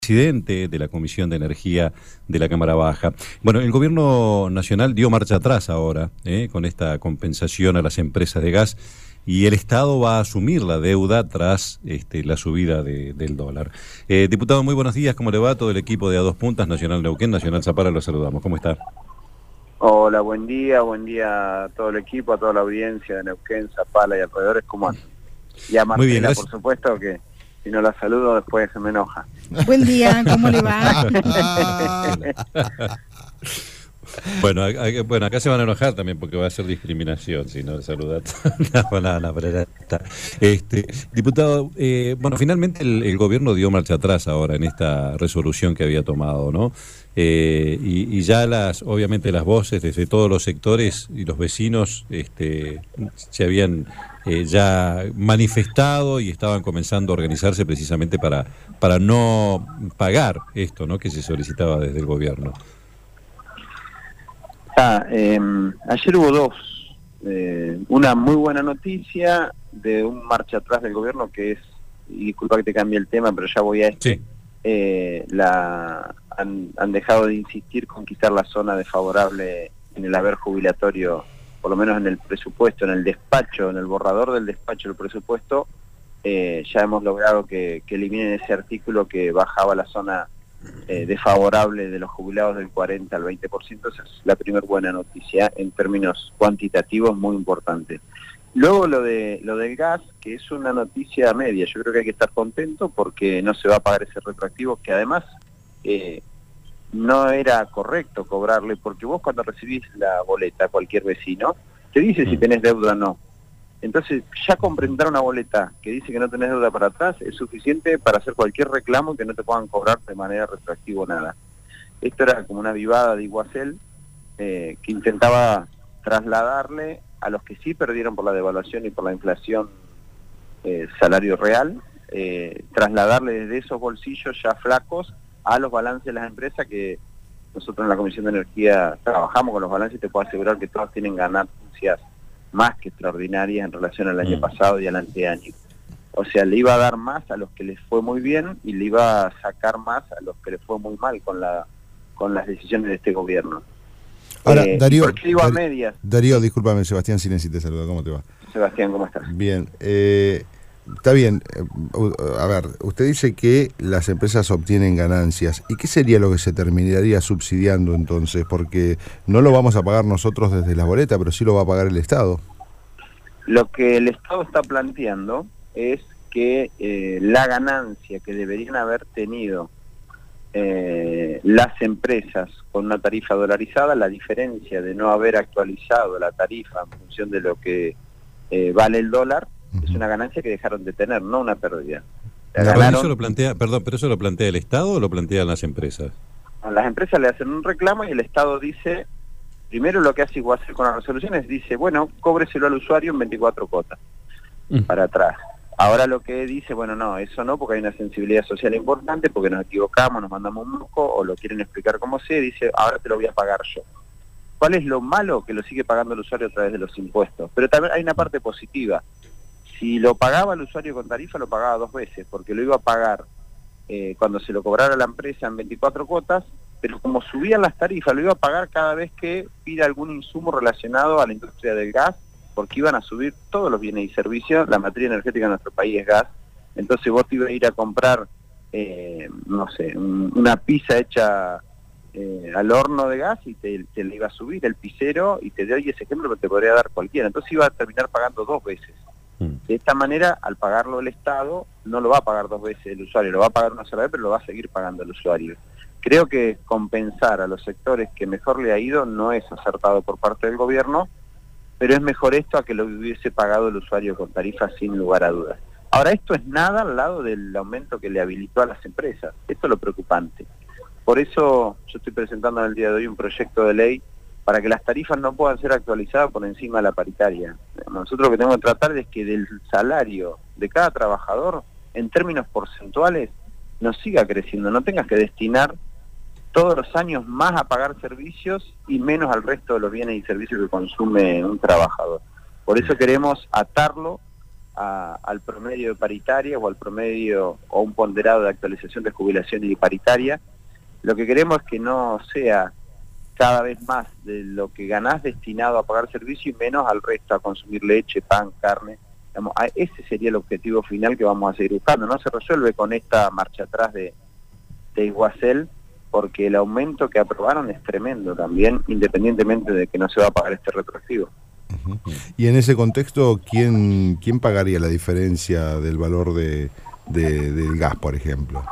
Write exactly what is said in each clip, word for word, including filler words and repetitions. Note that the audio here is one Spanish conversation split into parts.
presidente de la Comisión de Energía de la Cámara Baja. Bueno, el gobierno nacional dio marcha atrás ahora, ¿eh? con esta compensación a las empresas de gas, y el Estado va a asumir la deuda tras este, la subida de, del dólar. Eh, diputado, muy buenos días, ¿cómo le va? Todo el equipo de A Dos Puntas, Nacional Neuquén, Nacional Zapala, lo saludamos. ¿Cómo está? Hola, buen día, buen día a todo el equipo, a toda la audiencia de Neuquén, Zapala y alrededores, ¿cómo andan? Y a Marcela, bien, por supuesto, que si no la saludo después se me enoja. Buen día, ¿cómo le va? Bueno, a, bueno, acá se van a enojar también porque va a ser discriminación si no saludan. No, no, no, pero ya está. Este, diputado, eh, bueno, finalmente el, el gobierno dio marcha atrás ahora en esta resolución que había tomado, ¿no? Eh, y, y ya las, obviamente las voces desde todos los sectores y los vecinos este, se habían eh, ya manifestado y estaban comenzando a organizarse precisamente para, para no pagar esto, ¿no? Que se solicitaba desde el gobierno. Ah, eh, ayer hubo dos. Eh, una muy buena noticia de un marcha atrás del gobierno que es, y disculpa que te cambie el tema, pero ya voy a este. Sí. Eh, la, han, han dejado de insistir con quitar la zona desfavorable en el haber jubilatorio, por lo menos en el presupuesto, en el despacho, en el borrador del despacho del presupuesto. Eh, ya hemos logrado que, que eliminen ese artículo que bajaba la zona Eh, desfavorable de los jubilados del cuarenta al veinte por ciento. Esa es la primera buena noticia en términos cuantitativos, muy importante. Luego lo de lo del gas, que es una noticia media. Yo creo que hay que estar contento porque no se va a pagar ese retroactivo, que además eh, no era correcto cobrarle, porque vos cuando recibís la boleta, cualquier vecino, te dice si tenés deuda o no. Entonces, ya con presentar una boleta que dice que no tenés deuda para atrás es suficiente para hacer cualquier reclamo que no te puedan cobrar de manera retroactiva o nada. Esto era como una vivada de Iguacel eh, que intentaba trasladarle a los que sí perdieron por la devaluación y por la inflación eh, salario real, eh, trasladarle desde esos bolsillos ya flacos a los balances de las empresas, que nosotros en la Comisión de Energía trabajamos con los balances y te puedo asegurar que todos tienen ganancias más que extraordinarias en relación al año mm. pasado y al anteaño. O sea, le iba a dar más a los que les fue muy bien y le iba a sacar más a los que les fue muy mal con la con las decisiones de este gobierno. Ahora, eh, Darío, ¿por qué iba a medias? Darío, discúlpame, Sebastián Silenzi te saluda, ¿cómo te va? Sebastián, ¿cómo estás? Bien, eh, está bien. A ver, usted dice que las empresas obtienen ganancias. ¿Y qué sería lo que se terminaría subsidiando entonces? Porque no lo vamos a pagar nosotros desde las boletas, pero sí lo va a pagar el Estado. Lo que el Estado está planteando es que eh, la ganancia que deberían haber tenido eh, las empresas con una tarifa dolarizada, la diferencia de no haber actualizado la tarifa en función de lo que eh, vale el dólar, uh-huh. es una ganancia que dejaron de tener, no una pérdida. No, ganaron... eso lo plantea, perdón, pero eso lo plantea el Estado o lo plantean las empresas. A las empresas le hacen un reclamo y el Estado dice, primero lo que hace Iguacel con las resoluciones, dice, bueno, cóbreselo al usuario en veinticuatro cuotas, uh-huh. para atrás. Ahora lo que dice, bueno, no, eso no, porque hay una sensibilidad social importante, porque nos equivocamos, nos mandamos un moco, o lo quieren explicar como sea, dice, ahora te lo voy a pagar yo. ¿Cuál es lo malo? Que lo sigue pagando el usuario a través de los impuestos. Pero también hay una parte positiva. Si lo pagaba el usuario con tarifa, lo pagaba dos veces, porque lo iba a pagar eh, cuando se lo cobrara la empresa en veinticuatro cuotas, pero como subían las tarifas, lo iba a pagar cada vez que pida algún insumo relacionado a la industria del gas, porque iban a subir todos los bienes y servicios. La materia energética en nuestro país es gas, entonces vos te ibas a ir a comprar, eh, no sé, un, una pizza hecha eh, al horno de gas y te, te le iba a subir el pizzero, y te doy ese ejemplo que te podría dar cualquiera, entonces iba a terminar pagando dos veces. De esta manera, al pagarlo el Estado, no lo va a pagar dos veces el usuario, lo va a pagar una sola vez, pero lo va a seguir pagando el usuario. Creo que compensar a los sectores que mejor le ha ido no es acertado por parte del gobierno, pero es mejor esto a que lo hubiese pagado el usuario con tarifas sin lugar a dudas. Ahora, esto es nada al lado del aumento que le habilitó a las empresas. Esto es lo preocupante. Por eso yo estoy presentando en el día de hoy un proyecto de ley para que las tarifas no puedan ser actualizadas por encima de la paritaria. Nosotros lo que tenemos que tratar es que del salario de cada trabajador, en términos porcentuales, no siga creciendo, no tengas que destinar todos los años más a pagar servicios y menos al resto de los bienes y servicios que consume un trabajador. Por eso queremos atarlo a, al promedio de paritaria o al promedio o un ponderado de actualización de jubilación y paritaria. Lo que queremos es que no sea cada vez más de lo que ganás destinado a pagar servicio y menos al resto, a consumir leche, pan, carne. Digamos, ese sería el objetivo final que vamos a seguir buscando. No se resuelve con esta marcha atrás de, de Iguacel, porque el aumento que aprobaron es tremendo también, independientemente de que no se va a pagar este retroactivo. Uh-huh. Y en ese contexto, ¿quién, quién pagaría la diferencia del valor de, de, del gas, por ejemplo?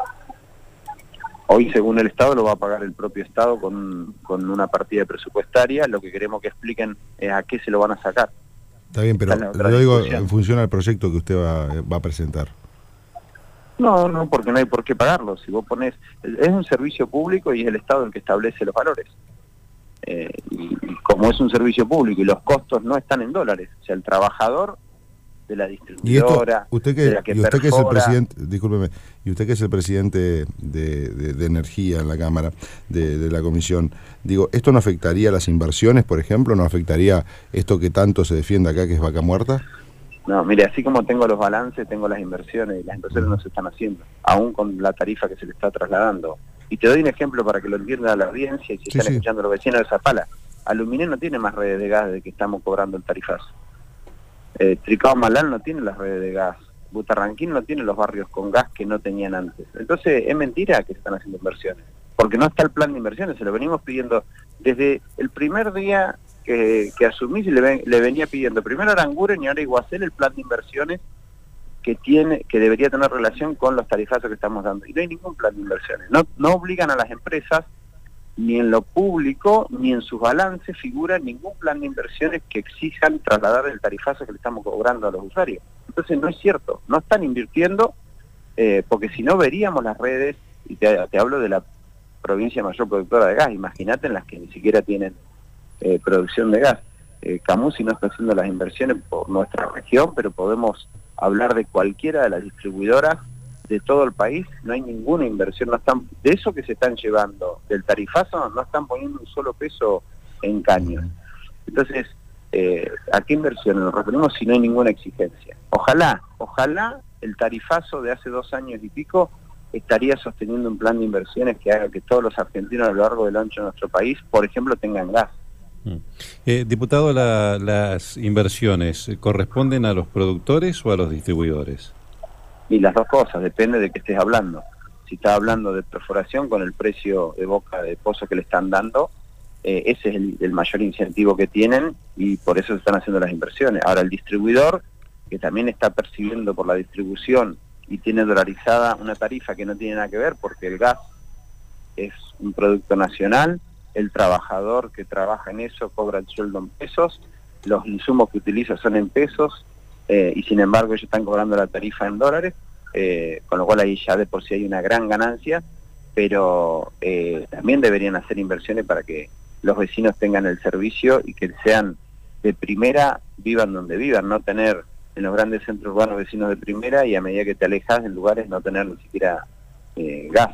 Hoy, según el Estado, lo va a pagar el propio Estado con, con una partida presupuestaria. Lo que queremos que expliquen es a qué se lo van a sacar. Está bien, pero yo digo en función al proyecto que usted va, va a presentar. No, no, porque no hay por qué pagarlo. Si vos ponés, es un servicio público y es el Estado el que establece los valores. Eh, y, y como es un servicio público y los costos no están en dólares, o sea, el trabajador de la distribuidora, y esto, usted que, de la que y usted perfora, que es el presidente, discúlpeme, y usted que es el presidente de, de, de Energía en la Cámara, de, de la Comisión, digo, ¿esto no afectaría las inversiones, por ejemplo? ¿No afectaría esto que tanto se defiende acá, que es vaca muerta? No, mire, así como tengo los balances, tengo las inversiones, y las inversiones no se están haciendo, aún con la tarifa que se le está trasladando. Y te doy un ejemplo para que lo entienda la audiencia y si sí, están sí. escuchando los vecinos de Zapala. Aluminé no tiene más redes de gas de que estamos cobrando el tarifazo. Eh, Tricao Malal no tiene las redes de gas. Butarranquín no tiene los barrios con gas que no tenían antes. Entonces, es mentira que se están haciendo inversiones, porque no está el plan de inversiones, se lo venimos pidiendo desde el primer día que, que asumí, le, ven, le venía pidiendo primero a Aranguren y ahora a Iguacel el plan de inversiones que tiene, que debería tener relación con los tarifazos que estamos dando. Y no hay ningún plan de inversiones. No, no obligan a las empresas, ni en lo público, ni en sus balances figura ningún plan de inversiones que exijan trasladar el tarifazo que le estamos cobrando a los usuarios. Entonces no es cierto, no están invirtiendo, eh, porque si no veríamos las redes, y te, te hablo de la provincia mayor productora de gas, imagínate en las que ni siquiera tienen eh, producción de gas. Eh, Camusi no está haciendo las inversiones por nuestra región, pero podemos hablar de cualquiera de las distribuidoras de todo el país, no hay ninguna inversión, no están, de eso que se están llevando, del tarifazo, no están poniendo un solo peso en caños. Entonces, eh, ¿a qué inversión nos referimos si no hay ninguna exigencia? Ojalá, ojalá el tarifazo de hace dos años y pico estaría sosteniendo un plan de inversiones que haga que todos los argentinos a lo largo del ancho de nuestro país, por ejemplo, tengan gas. Eh, diputado, la, las inversiones, ¿corresponden a los productores o a los distribuidores? Y las dos cosas, depende de qué estés hablando. Si estás hablando de perforación con el precio de boca de pozo que le están dando, eh, ese es el, el mayor incentivo que tienen y por eso se están haciendo las inversiones. Ahora el distribuidor, que también está percibiendo por la distribución y tiene dolarizada una tarifa que no tiene nada que ver porque el gas es un producto nacional, el trabajador que trabaja en eso cobra el sueldo en pesos, los insumos que utiliza son en pesos, Eh, y sin embargo ellos están cobrando la tarifa en dólares, eh, con lo cual ahí ya de por sí hay una gran ganancia, pero eh, también deberían hacer inversiones para que los vecinos tengan el servicio y que sean de primera, vivan donde vivan, no tener en los grandes centros urbanos vecinos de primera y a medida que te alejas en lugares no tener ni siquiera eh, gas.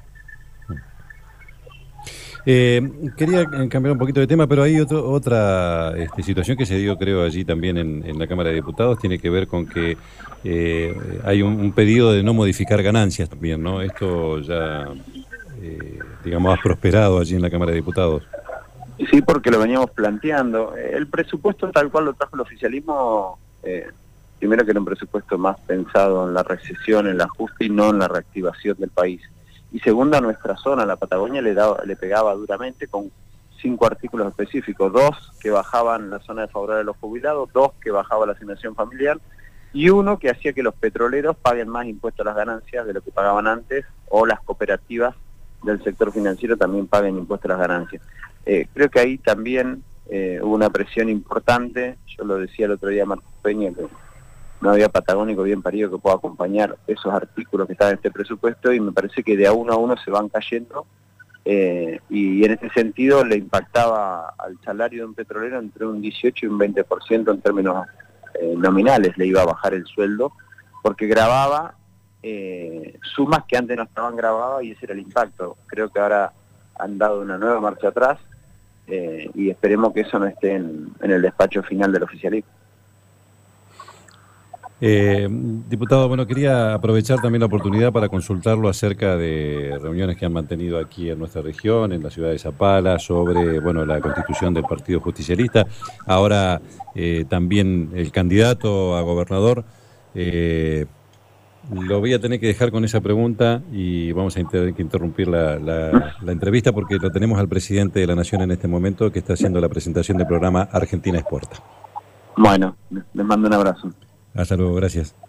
Eh, quería cambiar un poquito de tema, pero hay otro, otra este, situación que se dio, creo, allí también en, en la Cámara de Diputados, tiene que ver con que eh, hay un, un pedido de no modificar ganancias también, ¿no? Esto ya, eh, digamos, ha prosperado allí en la Cámara de Diputados. Sí, porque lo veníamos planteando. El presupuesto tal cual lo trajo el oficialismo, eh, primero que era un presupuesto más pensado en la recesión, en el ajuste y no en la reactivación del país. Y segunda, nuestra zona, la Patagonia, le, daba, le pegaba duramente con cinco artículos específicos, dos que bajaban la zona desfavorable de los jubilados, dos que bajaba la asignación familiar y uno que hacía que los petroleros paguen más impuestos a las ganancias de lo que pagaban antes o las cooperativas del sector financiero también paguen impuestos a las ganancias. Eh, creo que ahí también eh, hubo una presión importante, yo lo decía el otro día a Marcos Peña, que no había patagónico bien parido que pueda acompañar esos artículos que están en este presupuesto y me parece que de a uno a uno se van cayendo eh, y en ese sentido le impactaba al salario de un petrolero entre un dieciocho y un veinte por ciento en términos eh, nominales, le iba a bajar el sueldo porque grababa eh, sumas que antes no estaban grabadas y ese era el impacto. Creo que ahora han dado una nueva marcha atrás eh, y esperemos que eso no esté en, en el despacho final del oficialismo. Eh, diputado, bueno, quería aprovechar también la oportunidad para consultarlo acerca de reuniones que han mantenido aquí en nuestra región, en la ciudad de Zapala, sobre, bueno, la constitución del Partido Justicialista. Ahora eh, también el candidato a gobernador. Eh, Lo voy a tener que dejar con esa pregunta y vamos a tener que interrumpir la, la, la entrevista porque lo tenemos al presidente de la Nación en este momento que está haciendo la presentación del programa Argentina Exporta. Bueno, les mando un abrazo. Hasta luego, gracias.